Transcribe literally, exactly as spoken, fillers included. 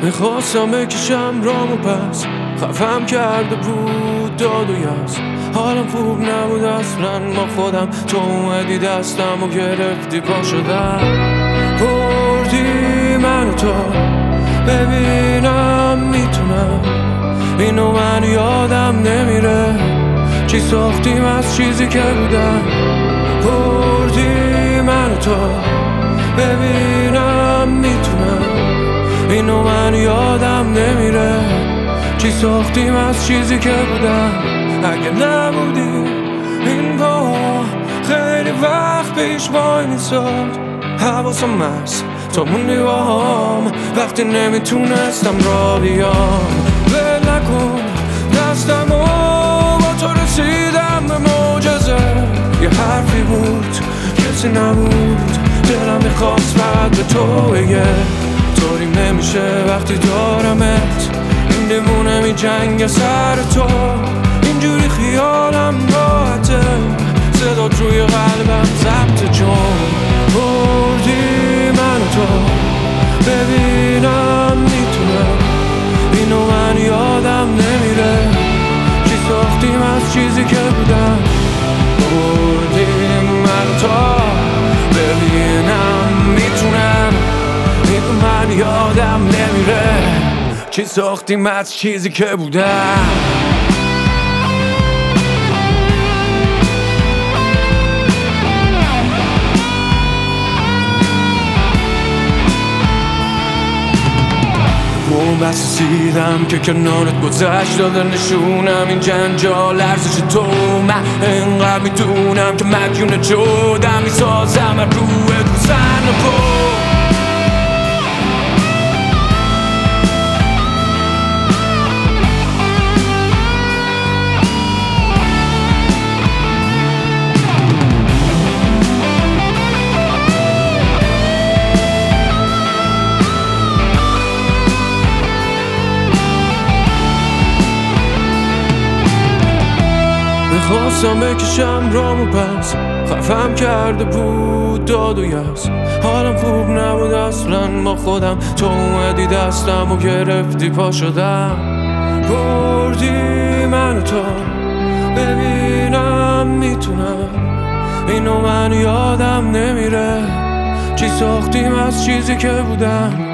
میخواستم بکشم رامو پس، خفم کرده بود داد و یز. حالم خوب نبود اصلا با خودم، تو اومدی دستم و گرفتی پا شدم. بردی منو تو ببینم میتونم، اینو من یادم نمیره چی ساختیم از چیزی که بودم. بردی منو تو ببینم میتونم، اینو من یادم نمیره چی ساختیم از چیزی که بودم. اگه نبودی این با خیلی وقت پیش وای میساد، حواسم هست تا موندی با هم وقتی نمیتونستم را بیام. ول نکن دستم و با تو رسیدم به معجزه، یه حرفی بود کسی نبود، دلم میخواست فقط به تو بگه طوری نمیشه وقتی دارمت، این دیوونه می جنگ سر تو، اینجوری خیالم راحته، صدات روی قلبم ضبط جون. بردی منو تو ببینم میتونم، اینو من یادم نمیره چی ساختیم از چیزی که بودم. بردی منو تو ببینم میتونم، اینو من یادم نمیره چی ساختیم از چیزی که بودم. اون بس رسیدم که کنارت گذشت داده نشونم این جنجال ارزش تو. من انقدر میدونم که مدیون جودم، میسازم از روح گذن و میخواستم بکشم رامو پس، خفم کرده بود داد و یز. حالم خوب نبود اصلا با خودم، تو اومدی دستم و گرفتی پا شدم. بردی منو تو ببینم میتونم، اینو من یادم نمیره چی ساختیم از چیزی که بودم.